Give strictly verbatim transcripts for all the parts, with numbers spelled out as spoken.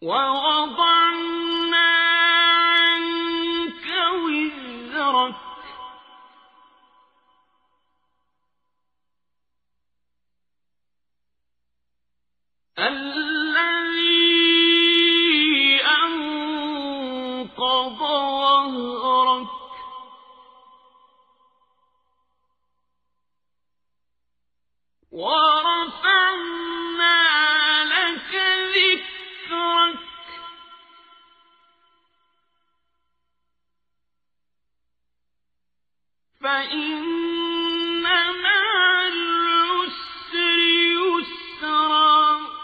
وَوَضَعْنَا عَنكَ وِزْرَكَ الَّذِي أَنقَضَ ظَهْرَكَ وَرَفَعْنَا لَكَ ذِكْرَكَ فَإِنَّ مَعَ الْعُسْرِ يُسْرًا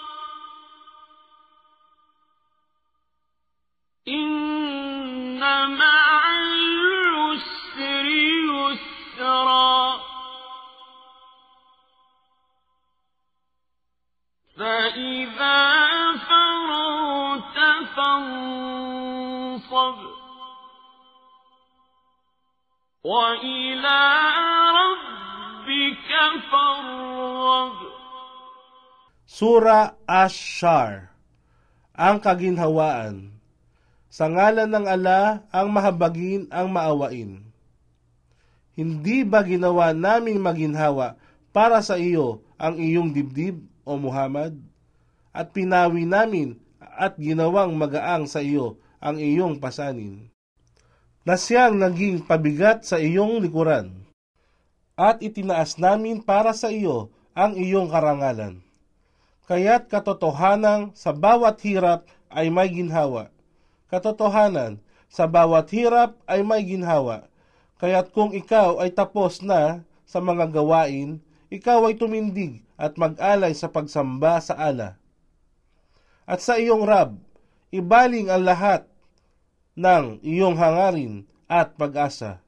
إِنَّ مَعَ الْعُسْرِ يُسْرًا فَإِذَا فَرَغْتَ فَانصَبْ وَإِلَى رَبِّكَ فَارْغَب. Sura Ash-Shar, ang kaginhawaan. Sa ngalan ng Ala, ang mahabagin, ang maawain. Hindi ba ginawa naming maginhawa para sa iyo ang iyong dibdib, o Muhammad? At pinawi namin at ginawang magaang sa iyo ang iyong pasanin, na siyang naging pabigat sa iyong likuran. At itinaas namin para sa iyo ang iyong karangalan. Kaya't katotohanan sa bawat hirap ay may ginhawa. Katotohanan, sa bawat hirap ay may ginhawa. Kaya't kung ikaw ay tapos na sa mga gawain, ikaw ay tumindig at mag-alay sa pagsamba sa Allah. At sa iyong Rab, ibaling ang lahat ng iyong hangarin at pag-asa.